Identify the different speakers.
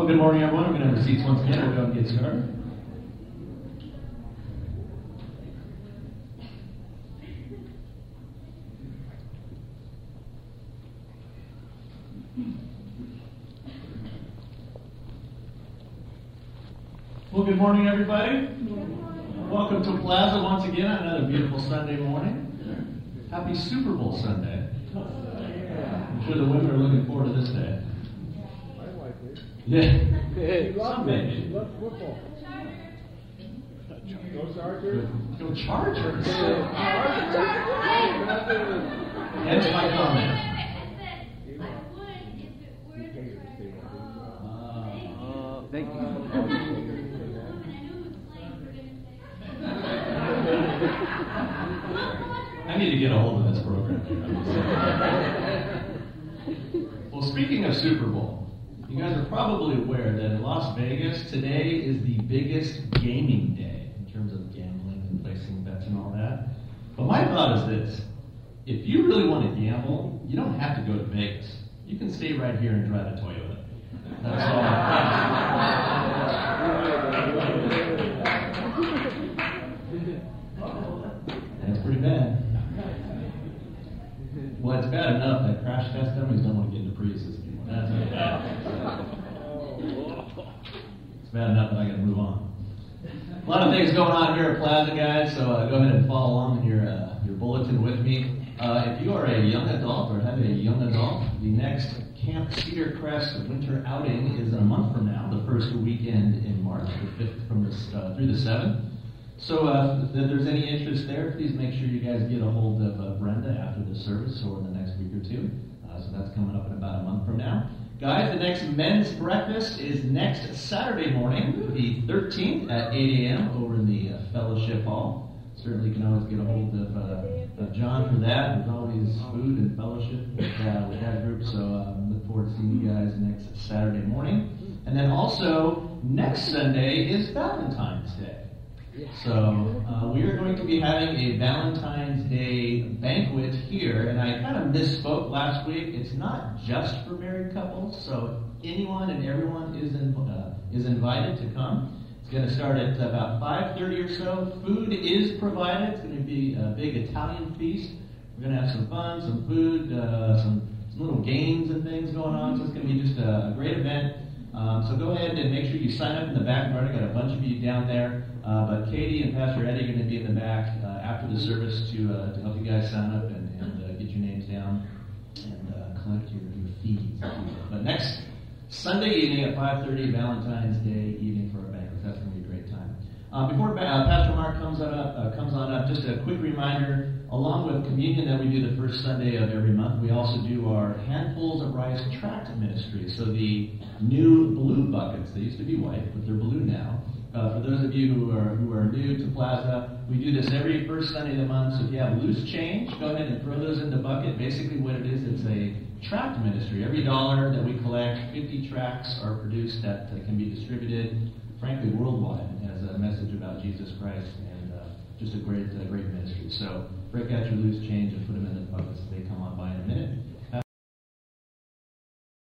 Speaker 1: Well, good morning, everyone. We're going to have our seats once again. We'll go and get started. Well, good morning, everybody. Welcome to Plaza once again on another beautiful Sunday morning. Happy Super Bowl Sunday. I'm sure the women are looking forward to this day. Yeah. Some maybe.
Speaker 2: Love football. Go Chargers.
Speaker 1: Go Chargers. That's my comment.
Speaker 3: Thank you.
Speaker 1: I need to get a hold of this program. Well, speaking of Super Bowl, you guys are probably aware that in Las Vegas, today is the biggest gaming day in terms of gambling and placing bets and all that. But my thought is this. If you really want to gamble, you don't have to go to Vegas. You can stay right here and drive a Toyota. That's all. That's pretty bad. Well, it's bad enough that crash test dummies don't want to get into Priuses anymore. That's bad. It's bad enough that I got to move on. A lot of things going on here at Plaza, guys, so go ahead and follow along in your bulletin with me. If you are a young adult or have a young adult, the next Camp Cedar Crest winter outing is in a month from now, the first weekend in March, the 5th through the 7th. So if there's any interest there, please make sure you guys get a hold of Brenda after the service or in the next week or two. So that's coming up in about a month from now. Guys, the next men's breakfast is next Saturday morning, the 13th at 8 a.m. over in the Fellowship Hall. Certainly you can always get a hold of John for that. There's always food and fellowship with that group. So look forward to seeing you guys next Saturday morning. And then also, next Sunday is Valentine's Day. So we are going to be having a Valentine's Day banquet here, and I kind of misspoke last week. It's not just for married couples, so anyone and everyone is invited to come. It's going to start at about 5:30 or so. Food is provided. It's going to be a big Italian feast. We're going to have some fun, some food, some little games and things going on. So it's going to be just a great event. So go ahead and make sure you sign up in the back part. I got a bunch of you down there. But Katie and Pastor Eddie are going to be in the back after the service to help you guys sign up and get your names down and collect your fees. But next Sunday evening at 5:30, Valentine's Day evening for our banquet. That's going to be a great time. Before Pastor Mark comes on up, just a quick reminder. Along with communion that we do the first Sunday of every month, we also do our Handfuls of Rice tract ministry. So the new blue buckets, they used to be white, but they're blue now. For those of you who are new to Plaza, we do this every first Sunday of the month. So if you have loose change, go ahead and throw those in the bucket. Basically what it is, it's a tract ministry. Every dollar that we collect, 50 tracts are produced that can be distributed, frankly, worldwide as a message about Jesus Christ, and just a great ministry. So break out your loose change and put them in the buckets as they come on by in a minute.